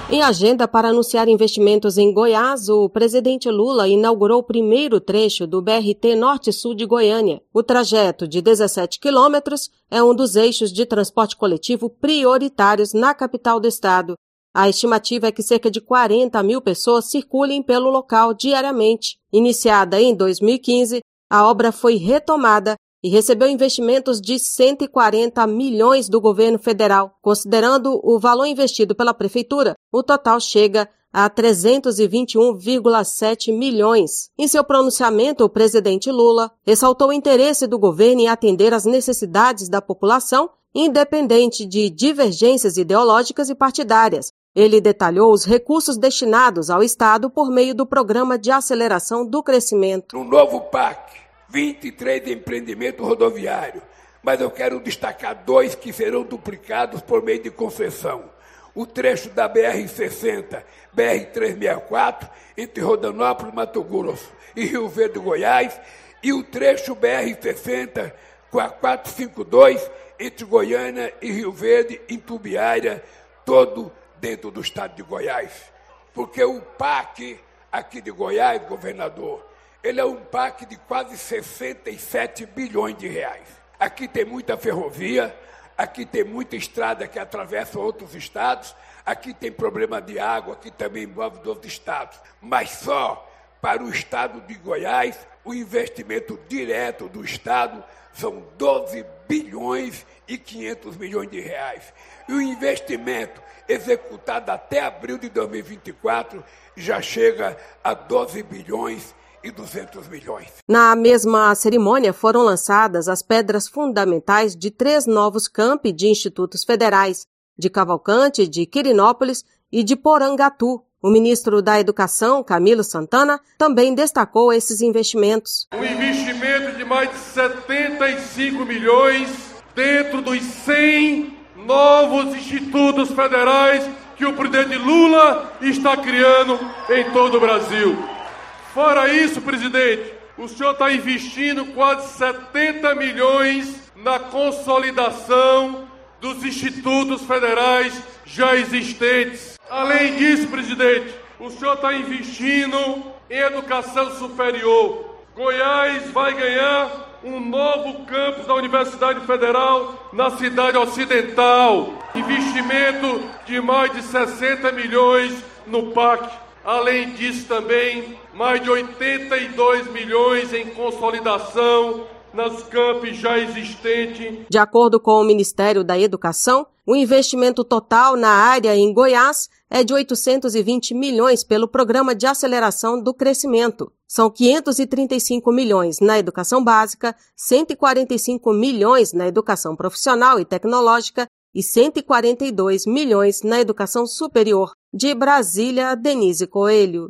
Em agenda para anunciar investimentos em Goiás, o presidente Lula inaugurou o primeiro trecho do BRT Norte-Sul de Goiânia. O trajeto de 17 quilômetros é um dos eixos de transporte coletivo prioritários na capital do estado. A estimativa é que cerca de 40 mil pessoas circulem pelo local diariamente. Iniciada em 2015, a obra foi retomada e recebeu investimentos de 140 milhões do governo federal. Considerando o valor investido pela prefeitura, o total chega a 321,7 milhões. Em seu pronunciamento, o presidente Lula ressaltou o interesse do governo em atender às necessidades da população, independente de divergências ideológicas e partidárias. Ele detalhou os recursos destinados ao Estado por meio do Programa de Aceleração do Crescimento. No novo PAC, 23 empreendimentos rodoviários, mas eu quero destacar 2 que serão duplicados por meio de concessão. O trecho da BR-60, BR-364, entre Rondonópolis, Mato Grosso e Rio Verde, Goiás, e o trecho BR-60, 452, entre Goiânia e Rio Verde, em Tubiária, todo dentro do estado de Goiás. Porque o PAC aqui de Goiás, governador, ele é um PAC de quase 67 bilhões de reais. Aqui tem muita ferrovia, aqui tem muita estrada que atravessa outros estados, aqui tem problema de água, que também envolve outros estados. Mas só para o estado de Goiás, o investimento direto do estado são 12 bilhões e 500 milhões de reais. E o investimento executado até abril de 2024 já chega a 12 bilhões e 200 milhões. Na mesma cerimônia foram lançadas as pedras fundamentais de 3 novos campi de institutos federais, de Cavalcante, de Quirinópolis e de Porangatu. O ministro da Educação, Camilo Santana, também destacou esses investimentos. Um investimento de mais de 75 milhões dentro dos 100 novos institutos federais que o presidente Lula está criando em todo o Brasil. Fora isso, presidente, o senhor está investindo quase 70 milhões na consolidação dos institutos federais já existentes. Além disso, presidente, o senhor está investindo em educação superior. Goiás vai ganhar um novo campus da Universidade Federal na cidade ocidental. Investimento de mais de 60 milhões no PAC. Além disso também, mais de 82 milhões em consolidação nas campi já existentes. De acordo com o Ministério da Educação, o investimento total na área em Goiás é de 820 milhões pelo Programa de Aceleração do Crescimento. São 535 milhões na educação básica, 145 milhões na educação profissional e tecnológica e 142 milhões na educação superior. De Brasília, Denise Coelho.